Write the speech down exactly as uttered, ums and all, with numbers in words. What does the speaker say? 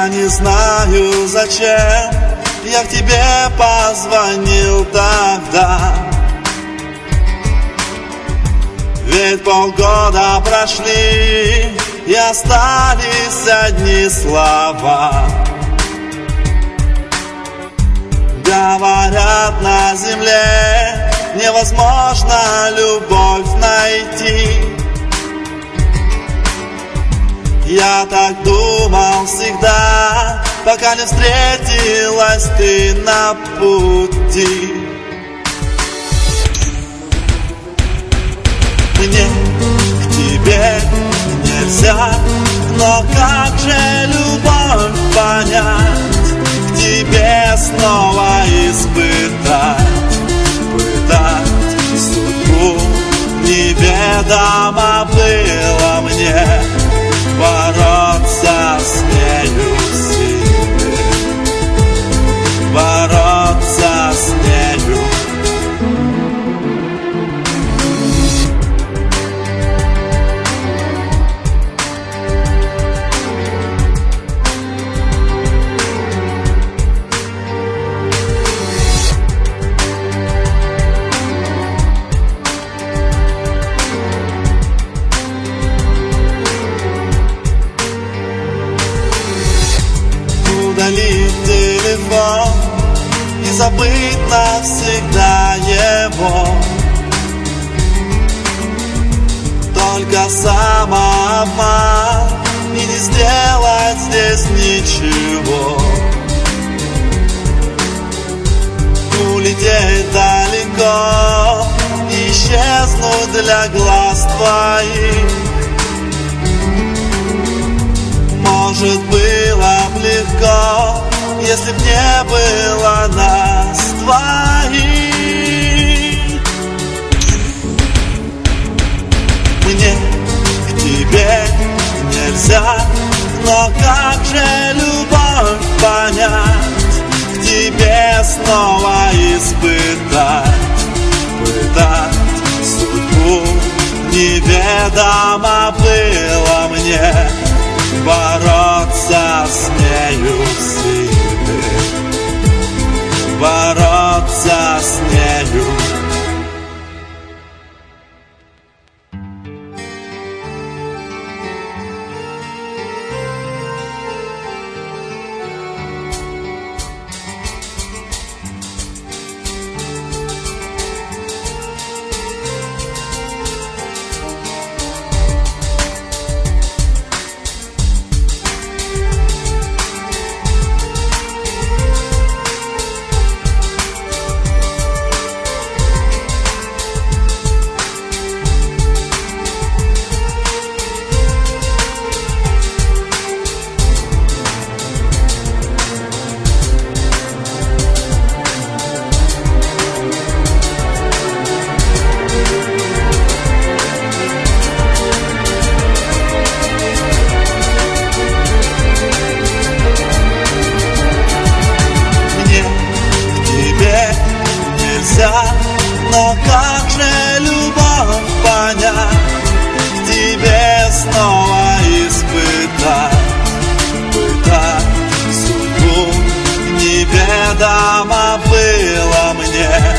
Я не знаю, зачем я к тебе позвонил тогда, ведь полгода прошли и остались одни слова. Говорят, на земле невозможно любовь найти. Я так думал всегда, пока не встретилась ты на пути. Мне к тебе нельзя, но как же любовь понять, к тебе снова испытать, пытать судьбу неведомо было мне. Бороться с нею в себе, бороться с нею. Удалить телефон и забыть навсегда его. Только самообман и не сделать здесь ничего. Улететь далеко и исчезнуть для глаз твоих. Может, было б легко, если б не было нас двоих. Мне к тебе нельзя, но как же любовь понять, к тебе снова испытать, пытать судьбу неведомо было мне. Бороться с нею в себе, бороться с нею. Но как же любовь понять, к тебе снова испытать, пытать судьбу неведомо было мне.